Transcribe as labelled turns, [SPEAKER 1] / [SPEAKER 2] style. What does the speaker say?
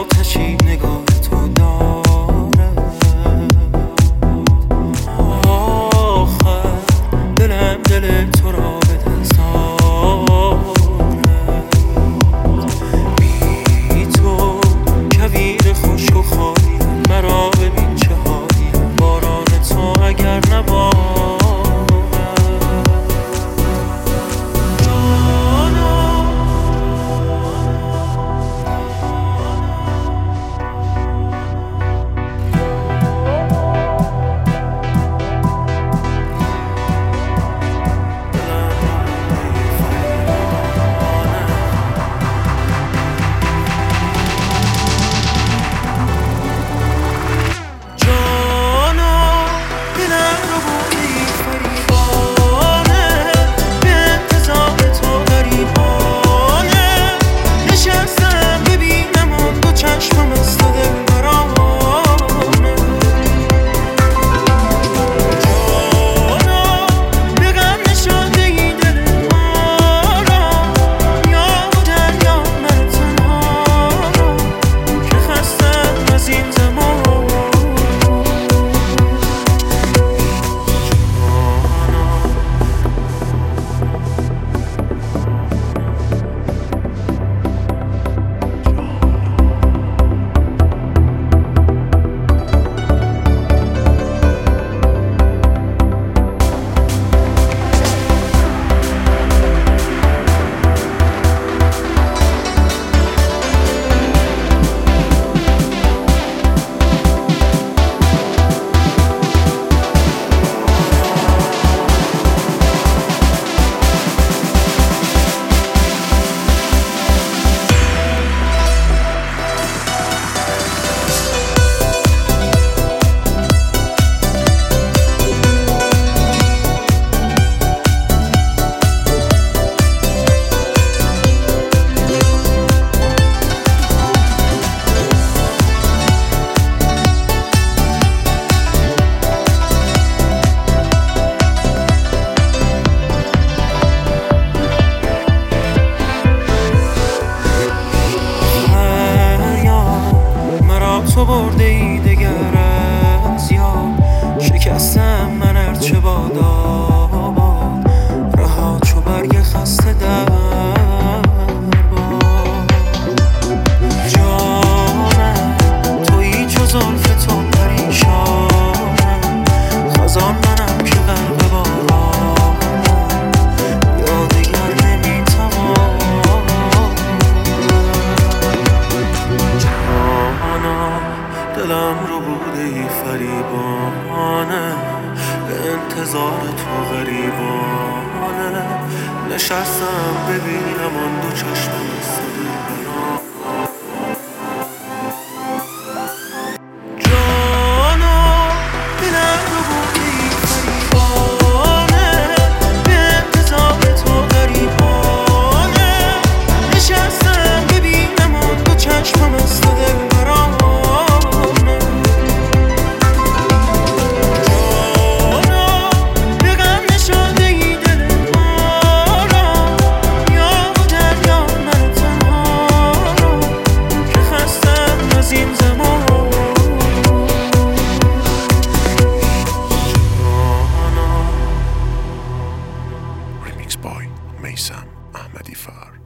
[SPEAKER 1] آتشی نگاه تو دارد. آخر دلم دل تو را به دل سارد. بی تو کویر خشک و خالیم، مرا ببین چه حالیم، باران تو اگر نبارد. تو برده ای دگر از یاد، شکستم من ارچه باد آباد، رها چو برگ خسته در باد. جانم تویی چو زلف تو پریشانم، خزان منم که غرق بارانم، یا دیگر نمیتوانم. دلم رو بوده ای فریبانه، به انتظار تو غریبانه، نشستم ببینم آن دو چشم مثل دلبران. جانا دلم رو بوده ای فریبانه، به انتظار تو غریبانه، نشستم ببینم آن دو چشم مثل دلبران.
[SPEAKER 2] Remix by Meysam Ahmadi Far.